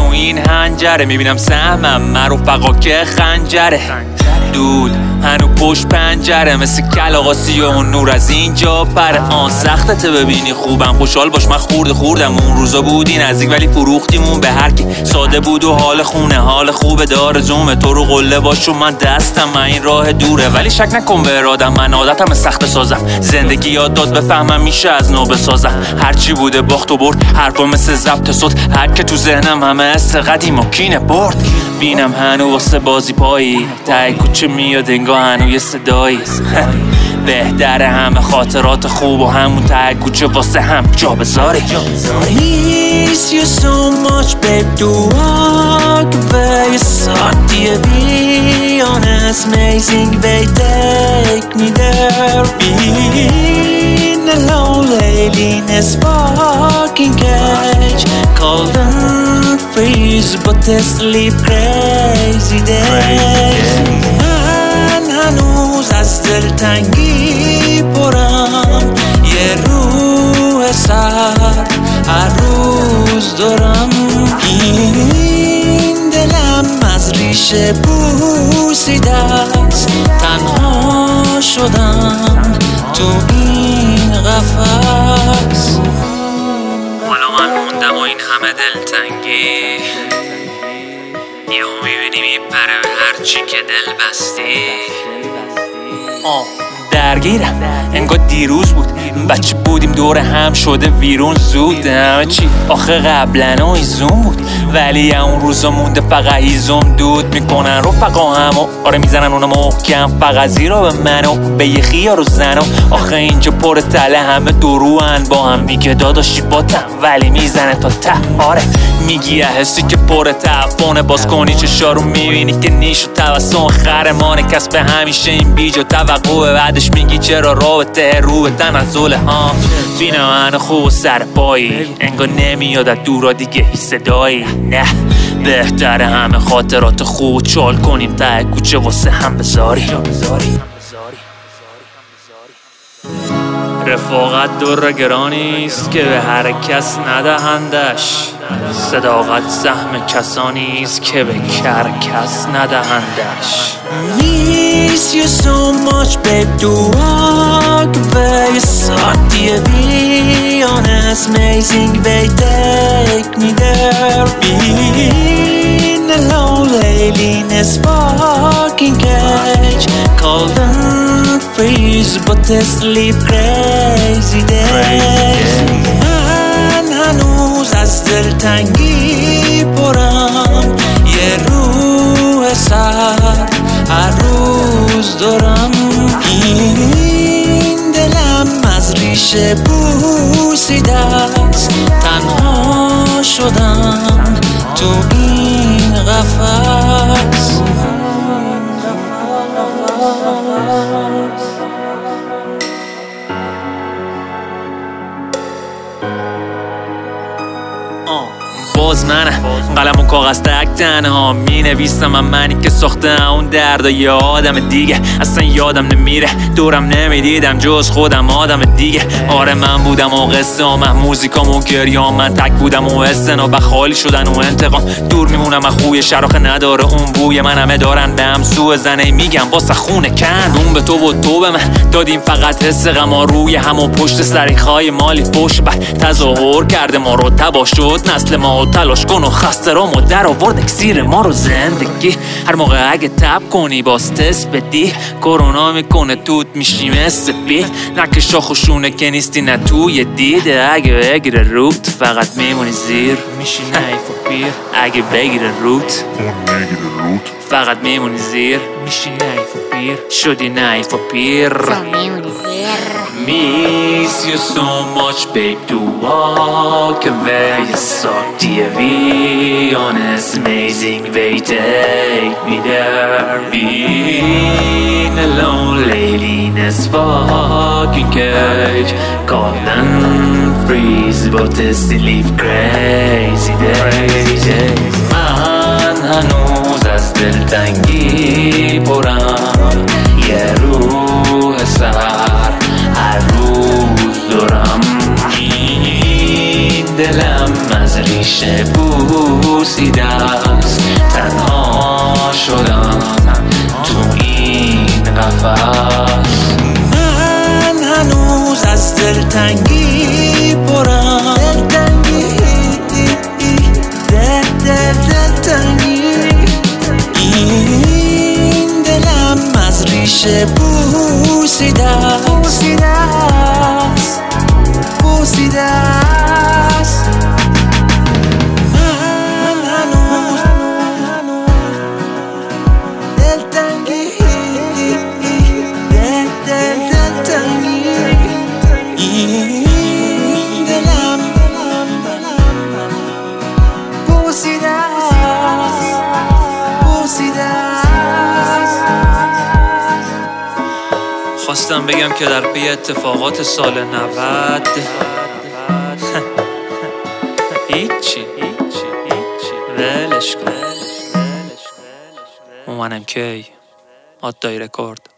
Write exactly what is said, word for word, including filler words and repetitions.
و این هنجره، میبینم سهمم من رفقا که خنجره. دود هنو پشت پنجره، مثل کلاغاسی و اون نور از اینجا پره. آن سختته ببینی خوبم، خوشحال باش من خورده خوردم. اون روزا بودی نزدیک ولی فروختیمون به هر کی. ساده بود و حال خونه حال خوبه داره زومه. تو رو قله باش و من دستم، من این راه دوره. ولی شک نکن به ارادم، من عادتم سخت سازم. زندگی یاد داد بفهمم میشه از نو بسازم. هرچی بوده باخت و برد، حرفا مثل ضبط صوت. هر که تو ذهنم همه است قدیم و کینه برد. بینم هنو واسه بازی پایی، ته کوچه میاد انگاه هنو یه صدایی. بهتره همه خاطرات خوب و همون ته کوچه واسه هم جا بذاری. Miss you so much babe, to walk away. Sortie be honest, amazing way, take me there. Being alone lately in a sparking cage, cold and freeze but they sleep crazy days. من هنوز از دلتنگی پرم، یه روح سرد هر روز دارم. این دلم از ریشه بوسیده است، تنها شدم تو این قفس. حالا من موندم و این همه دلتنگی، یهو میبینی میپره به هرچی که دل بستی. آه درگیرم انگار دیروز بود، بچه بودیم دور هم شده ویرون زود. همه چی آخه قبلنا ایزون بود، ولی اون روزا مونده فقط هیزم دود میکنن رفقا همو. آره میزنن اونو محکم فقط زیرا به منو، به یه خیار و زنو. آخه اینجا پر تله همه دروان با هم. میگه داداشی باتم ولی میزنه تا ته. آره میگی یه حسی که پر تعفونه، باز کنی چشارو میبینی که نیش و توسم خرمانه. کس به همیشه این بیج و توقعه، بعدش میگی چرا رابطه رو به تنزله. ها بینه من خوب و سر پایی، انگار نمیاد از دورا دیگه هی صدایی. نه بهتره همه خاطرات خوب چال کنیم ته کوچه واسه هم بذاری. رفاقت در گرانیست که به هر کس ندهندش، صداقت سهم کسانیست که به هر کس ندهندش. Miss you so much babe, to walk away. Sortie be honest, amazing way, take me there. Being alone lately in a sparking cage, cold and freeze but they sleep crazy days. من هنوز از دلتنگی پرم، یه روح سرد هر روز دارم. این دلم از ریشه بوسیده است، تنها شدم تو این قفس. باز منه قلم و کاغذ تک تنها می نویسم. من منی که ساخته اون درد و یه آدم دیگه. اصلا یادم نمیره دورم نمیدیدم جز خودم آدم دیگه. آره من بودم و قصه من موزیکام و گریام، من تک بودم و استنا به خالی شدن و انتقام. دور میمونم از خوی شراخه نداره اون بوی، من همه دارن به هم سوء زنه میگم واسه خونه کن. اون به تو و تو به من دادیم فقط حس غما روی هم و پشت سریخای مالی پشت بر تظاهر کرده ما رو تبا شد نسل ما. تلاش کن و خسته را مدر آورد اکسیر ما رو زندگی. هر موقع اگه تب کنی باز تست بدی، کرونا میکنه توت میشی مثل بید. نکه شاخ و شونه که نیستی نه توی دیده. اگه بگیره روت فقط میمونی زیر، میشی نیف و پیر. اگه بگیره روت فقط میمونی زیر، میشی نیف و پیر. شدی نیف و پیر. Miss you so much babe, to walk away. Sortie be honest, amazing way, take me there. Being alone lately in a fucking cage, cold and freeze but they still live crazy days. من هنوز از دلتنگی پرم، یه روح سرد هر روز دارم. این دلم از ریشه بود بوسیده است. تنها شدم تو این قفس. من هنوز از دلتنگی پرم، دل دل دلتنگی. این دلم از ریشه بوسیده است، بوسیده است. من هنوز دلتنگی، دل دل دلتنگی. این دلم بوسیده است، بوسیده است. خواستم بگم که در پی اتفاقات سال نود هیچی ولش کن. اومنم کی آدای رکورد.